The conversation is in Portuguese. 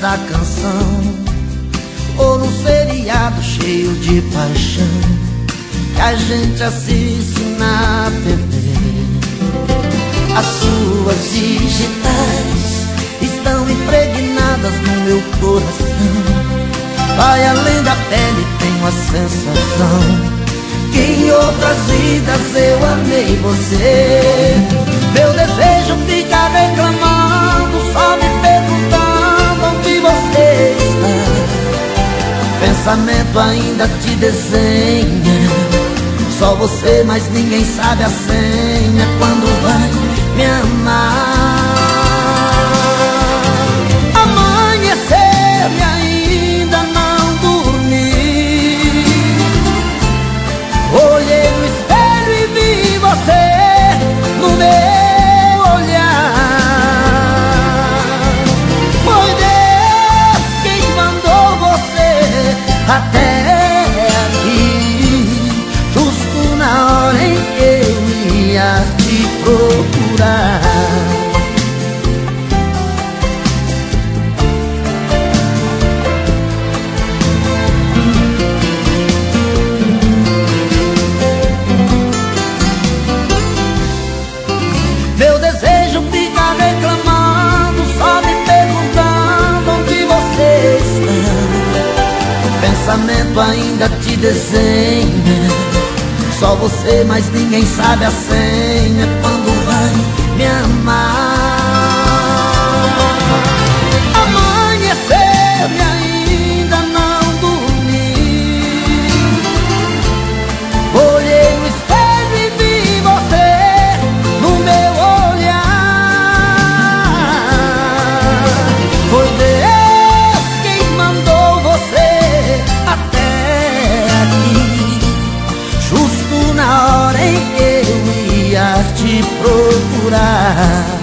da canção, ou num seriado cheio de paixão que a gente assiste na TV. As suas digitais estão impregnadas no meu coração. Vai além da pele, tenho a sensação que em outras vidas eu amei você. Meu desejo fica reclamando, só me perguntando onde você está. Pensamento ainda te desenha, só você, mas ninguém sabe a senha. Quando vai me amar? Amanhecer e ainda não dormi. Olhei no espelho e vi você no meu olhar. Foi Deus quem mandou você até aqui, justo na hora em que eu ia te procurar. Meu desejo fica reclamando, só me perguntando onde você está. Pensamento ainda te desenha, só você, mas ninguém sabe a senha. Quando vai me amar? Amanhecer e ainda não dormi. Olhei no espelho e vi você no meu olhar. Foi Deus quem mandou você até aqui, justo na hora em que eu ia te procurar.